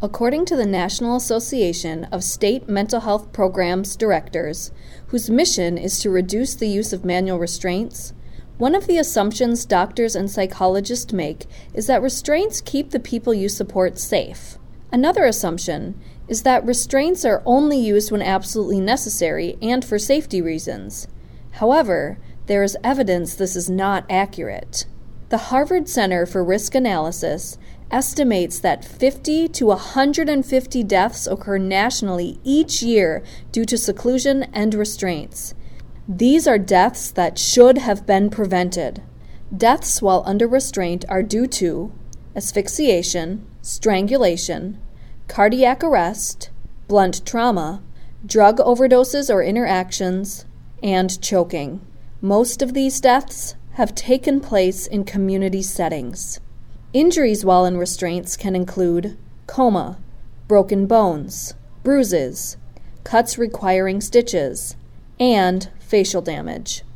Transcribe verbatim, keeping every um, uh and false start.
According to the National Association of State Mental Health Programs Directors, whose mission is to reduce the use of manual restraints, one of the assumptions doctors and psychologists make is that restraints keep the people you support safe. Another assumption is that restraints are only used when absolutely necessary and for safety reasons. However, there is evidence this is not accurate. The Harvard Center for Risk Analysis estimates that fifty to one hundred fifty deaths occur nationally each year due to seclusion and restraints. These are deaths that should have been prevented. Deaths while under restraint are due to asphyxiation, strangulation, cardiac arrest, blunt trauma, drug overdoses or interactions, and choking. Most of these deaths have taken place in community settings. Injuries while in restraints can include coma, broken bones, bruises, cuts requiring stitches, and facial damage.